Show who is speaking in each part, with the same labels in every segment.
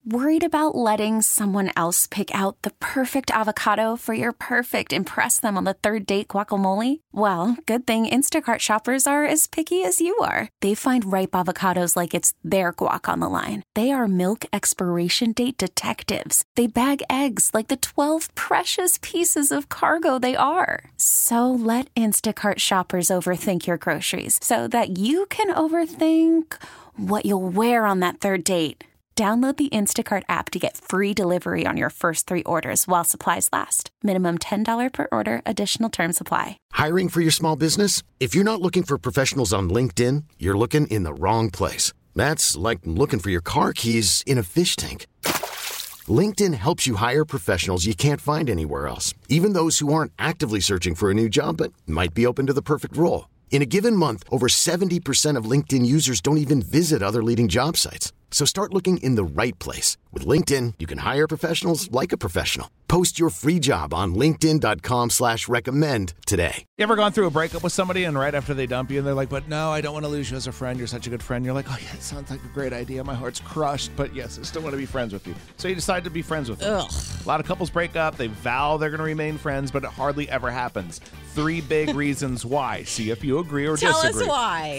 Speaker 1: Worried about letting someone else pick out the perfect avocado for your perfect impress them on the third date guacamole? Well, good thing Instacart shoppers are as picky as you are. They find ripe avocados like it's their guac on the line. They are milk expiration date detectives. They bag eggs like the 12 precious pieces of cargo they are. So let Instacart shoppers overthink your groceries so that you can overthink what you'll wear on that third date. Download the Instacart app to get free delivery on your first 3 orders while supplies last. Minimum $10 per order. Additional terms apply.
Speaker 2: Hiring for your small business? If you're not looking for professionals on LinkedIn, you're looking in the wrong place. That's like looking for your car keys in a fish tank. LinkedIn helps you hire professionals you can't find anywhere else, even those who aren't actively searching for a new job but might be open to the perfect role. In a given month, over 70% of LinkedIn users don't even visit other leading job sites. So start looking in the right place. With LinkedIn, you can hire professionals like a professional. Post your free job on linkedin.com/recommend today.
Speaker 3: You ever gone through a breakup with somebody and right after they dump you and they're like, but no, I don't want to lose you as a friend. You're such a good friend. You're like, oh yeah, it sounds like a great idea. My heart's crushed, but yes, I still want to be friends with you. So you decide to be friends with them.
Speaker 4: Ugh.
Speaker 3: A lot of couples break up. They vow they're going to remain friends, but it hardly ever happens. 3 big reasons why. See if you agree or
Speaker 4: Tell
Speaker 3: disagree.
Speaker 4: us why.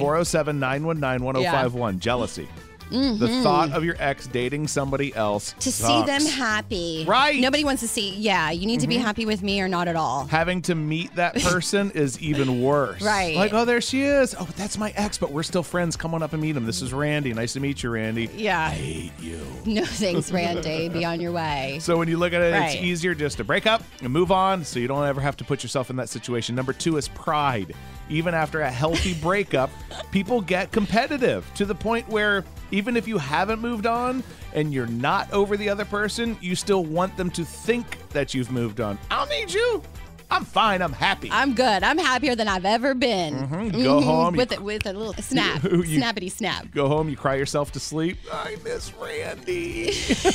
Speaker 3: 407-919-1051. Jealousy. The thought of your ex dating somebody else
Speaker 4: To
Speaker 3: sucks.
Speaker 4: see them happy.
Speaker 3: Right.
Speaker 4: Nobody wants to see, you need to be happy with me or not at all.
Speaker 3: Having to meet that person is even worse.
Speaker 4: Right.
Speaker 3: Like, oh, there she is. Oh, that's my ex, but we're still friends. Come on up and meet him. This is Randy. Nice to meet you, Randy.
Speaker 4: Yeah.
Speaker 3: I hate you.
Speaker 4: No thanks, Randy. Be on your way.
Speaker 3: So when you look at it,
Speaker 4: Right.
Speaker 3: it's easier just to break up and move on so you don't ever have to put yourself in that situation. Number 2 is pride. Even after a healthy breakup, people get competitive to the point where even if you haven't moved on and you're not over the other person, you still want them to think that you've moved on. I don't need you. I'm fine. I'm happy.
Speaker 4: I'm good. I'm happier than I've ever been.
Speaker 3: Go home.
Speaker 4: With a little snap. Snappity snap.
Speaker 3: Go home. You cry yourself to sleep. I miss Randy.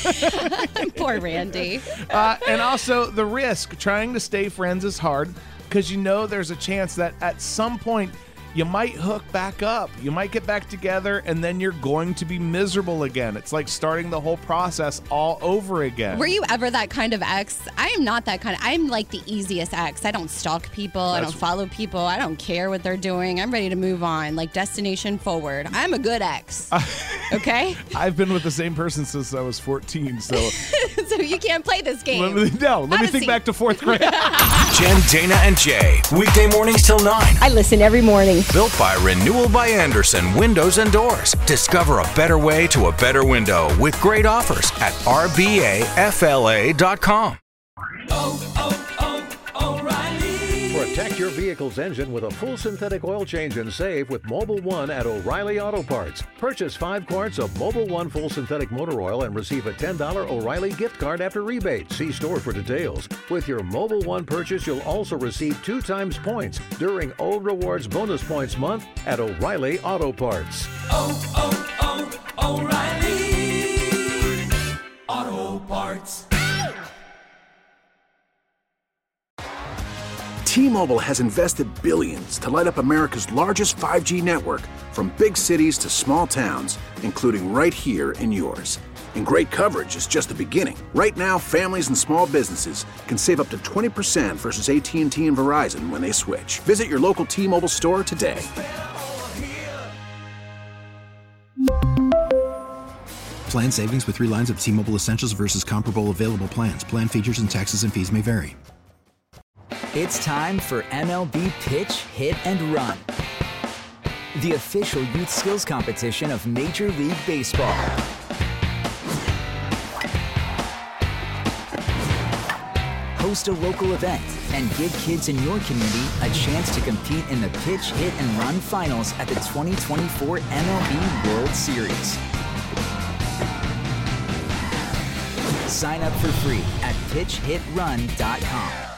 Speaker 4: Poor Randy.
Speaker 3: And also the risk. Trying to stay friends is hard because you know there's a chance that at some point you might hook back up. You might get back together and then you're going to be miserable again. It's like starting the whole process all over again.
Speaker 4: Were you ever that kind of ex? I am not that kind of. I'm like the easiest ex. I don't stalk people. I don't follow people. I don't care what they're doing. I'm ready to move on. Like destination forward. I'm a good ex. Okay?
Speaker 3: I've been with the same person since I was 14, so...
Speaker 4: So you can't play this game.
Speaker 3: Let me think back to 4th grade.
Speaker 5: Jen, Dana, and Jay. Weekday mornings till 9.
Speaker 6: I listen every morning.
Speaker 5: Built by Renewal by Anderson Windows and Doors. Discover a better way to a better window with great offers at rbafla.com.
Speaker 7: Protect your vehicle's engine with a full synthetic oil change and save with Mobil 1 at O'Reilly Auto Parts. Purchase 5 quarts of Mobil 1 full synthetic motor oil and receive a $10 O'Reilly gift card after rebate. See store for details. With your Mobil 1 purchase, you'll also receive 2 times points during Old Rewards Bonus Points Month at O'Reilly Auto Parts.
Speaker 8: O'Reilly Auto Parts.
Speaker 9: T-Mobile has invested billions to light up America's largest 5G network, from big cities to small towns, including right here in yours. And great coverage is just the beginning. Right now, families and small businesses can save up to 20% versus AT&T and Verizon when they switch. Visit your local T-Mobile store today.
Speaker 10: Plan savings with 3 lines of T-Mobile Essentials versus comparable available plans. Plan features and taxes and fees may vary.
Speaker 11: It's time for MLB Pitch, Hit, and Run, the official youth skills competition of Major League Baseball. Host a local event and give kids in your community a chance to compete in the Pitch, Hit, and Run finals at the 2024 MLB World Series. Sign up for free at pitchhitrun.com.